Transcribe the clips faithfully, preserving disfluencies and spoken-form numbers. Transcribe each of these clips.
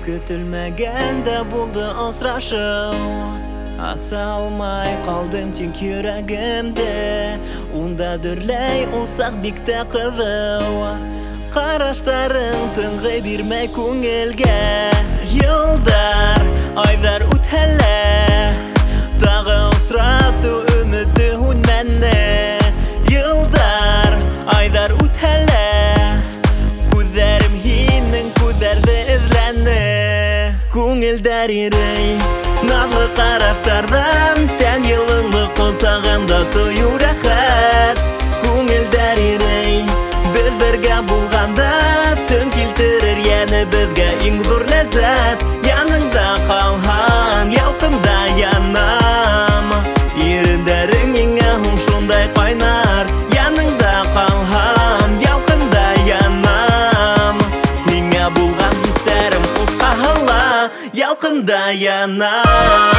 Көтілмәгәндә булды асрашу, аса алмай қалдым тик йөрәгемдә. Унда дөрләй улсак бик тә кызыу, караштарың тынгы бирмәй күңелгә. Йылдар, айдар үтәлә, тагы осрату өмете һүнмәнне. Йылдар, айдар үтәлә, күҙҙәрем һинең күҙҙәрҙе эҙләне. Күңелдәр ирей, наҙлы ҡараштарҙан, тән йылыңлы ҡосағында тойоу рәхәт. Күңелдәр ирей, беҙ бергә булғанда, төн килтерер йәнебеҙгә иң ҙур ләззәт. Яныңда ҡалһам, ялҡында янам, ирендәрең еңә һуң шундай ҡайнар. Яныңда ҡалһам, ялҡында янам, һиңә булған хистәрем утҡа һала, ялҡында янам.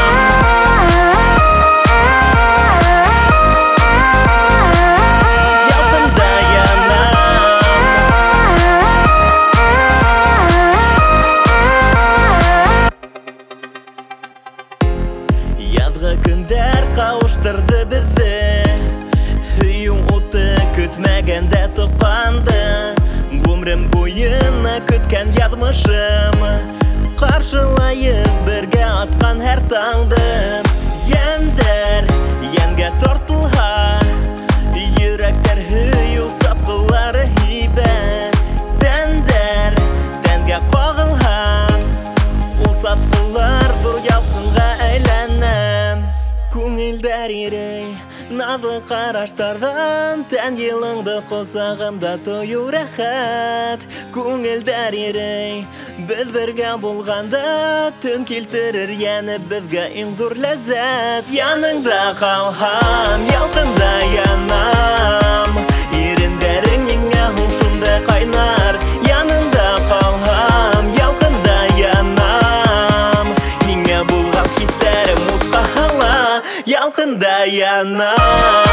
Яҙғы көндәр ҡауыштырҙы беҙҙе, һөйөү уты көтмәгәндә тоҡанды. Ғүмрем буйына көткән яҙмышым, ҡаршылайып бергә атҡан һәр таңды. Йәндәр йәнгә тартылһа, йөрәктәр һөйөү сатҡылары һибә. Тәндәр тәнгә ҡағылһа, ул сатҡылар ҙур ялҡынға әйләнә. Күңелдәр ирей, наҙлы ҡараштарҙан, тән йылыңды ҡосағымда тойоу рәхәт. Күңелдәр ирей, беҙ бергә булғанда, төн килтерер йәнебеҙгә иң ҙур ләззәт. Яныңда ҡалһам, ялҡында янам, ирендәрең еңә һуң шундай ҡайнар. Яныңда ҡалһам, ялҡында янам, һиңә булған хистәрем утҡа һала, ялҡында янам.